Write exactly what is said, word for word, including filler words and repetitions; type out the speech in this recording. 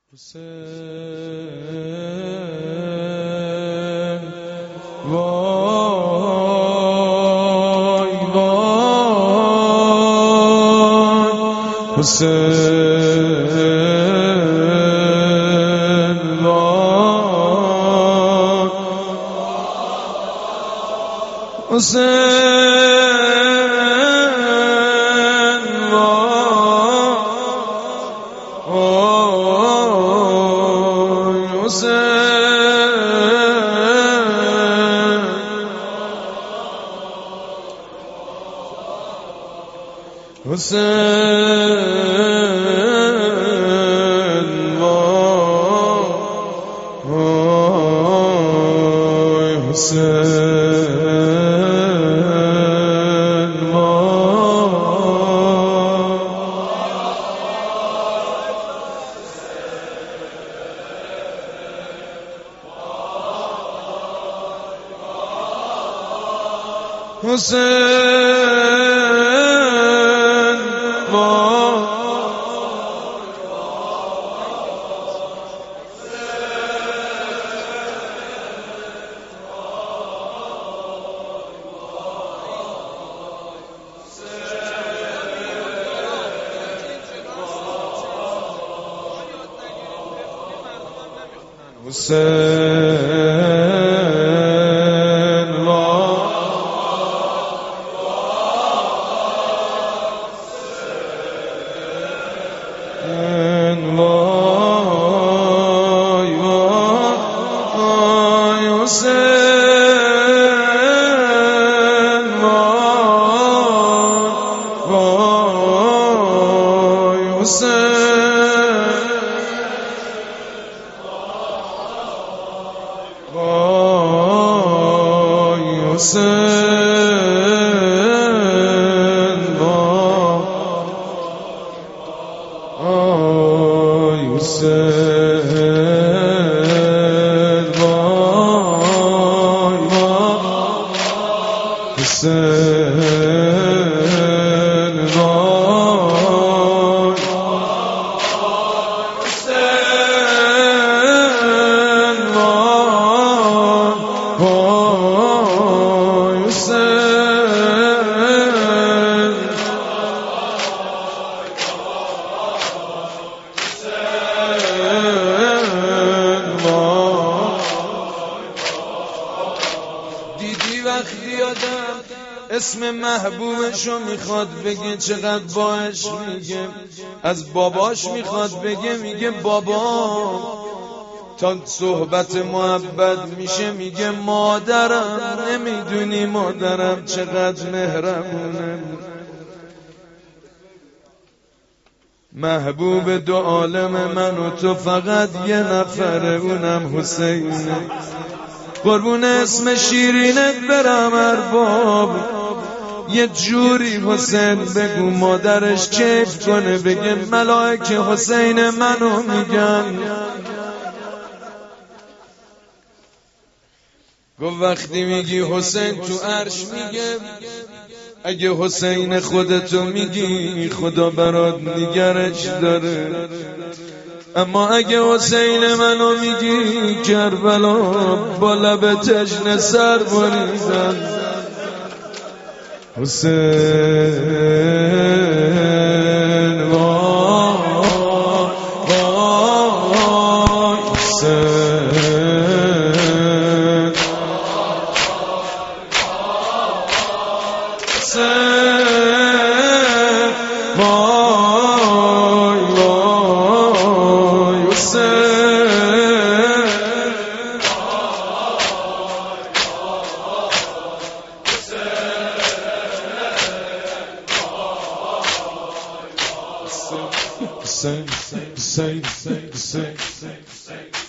حسین وای وای حسین وای حسین وای حسین حسین وای حسین حسین حسین وای وای حسین وای وای حسین وای حسین وای حسین وای وای حسین وای حسین وای حسین دیدی وقتی آدم اسم محبوبشو میخواد بگه چقدر باش میگه، از باباش میخواد بگه میگه بابا، تا صحبت محبت میشه میگه مادرم، نمیدونی مادرم چقدر مهربونه. محبوب دو عالم من و تو فقط یه نفره، اونم حسینه. قربون اسم شیرینت برم ارباب، یه جوری حسین بگو مادرش کیف کنه، بگه ملائکه حسین منو میگن. گفت وقتی میگی حسین تو عرش میگه، اگه حسین خودتو میگی خدا برات نگرش داره، اما اگه حسین منو میگی کربلا با لب تشنه سر بریدن. حسین وای وای حسین حسین وای وای حسین Same, same, same, same, same, same, same.